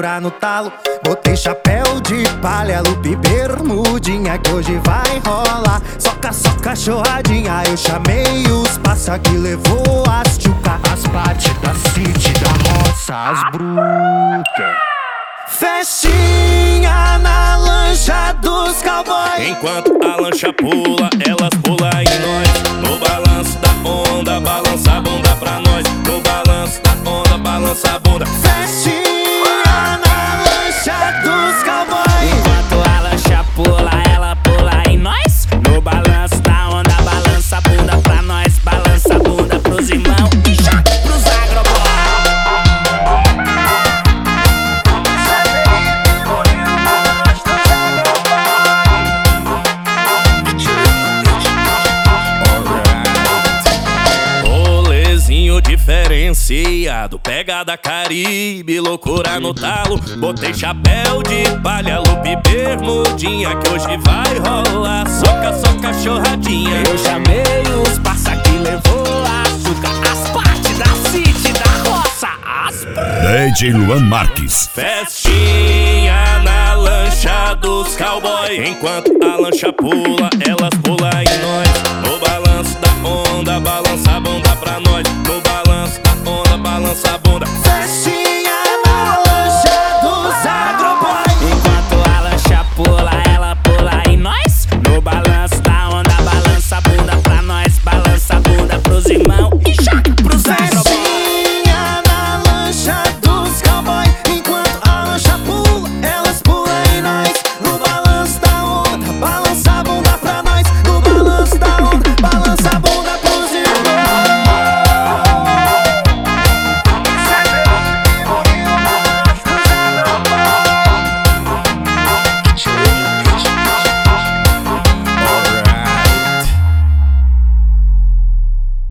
loucura no talo. Botei chapéu de palha, lupe, bermudinha, que hoje vai rolar. Soca, soca, chorradinha. Eu chamei os passa que levou as tchuca, as partes da city, da roça, as brutas. Festinha na lancha dos cowboys. Enquanto a lancha pula, elas pulam em nós. No balanço da onda, balança a bunda pra nós. No balanço da onda, balança a bunda. Festinha na lancha dos cowboys. Enquanto a lancha pula, ela pula em nós. No balanço da onda, balança a bunda pra nós. Balança a bunda pros irmãos e joga pros agroboys. Diferenciado, pegada Caribe, loucura no talo. Botei chapéu de palha, lupe, bermudinha, que hoje vai rolar. Soca, soca, chorradinha. Eu chamei os passa que levou açúcar, as partes da city, da roça, as DJ Luan Marques. Festinha na lancha dos cowboys. Enquanto a lancha pula, elas pulam em nós.